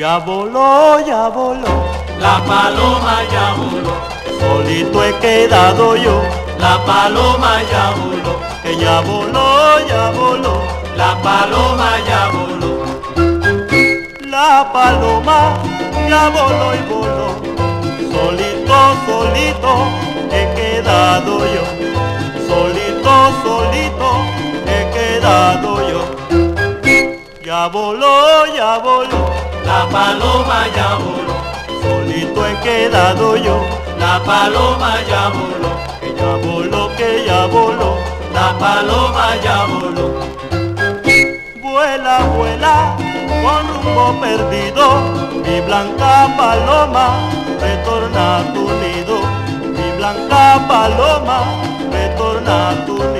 ya voló, la paloma ya voló, solito he quedado yo, la paloma ya voló, que ya voló, la paloma ya voló, la paloma ya voló y voló, solito, solito he quedado yo, solito, solito he quedado yo, ya voló, la paloma ya voló, solito he quedado yo, la paloma ya voló, que ya voló, la paloma ya voló. Vuela, vuela, con rumbo perdido, mi blanca paloma, retorna a tu nido, mi blanca paloma, retorna a tu nido.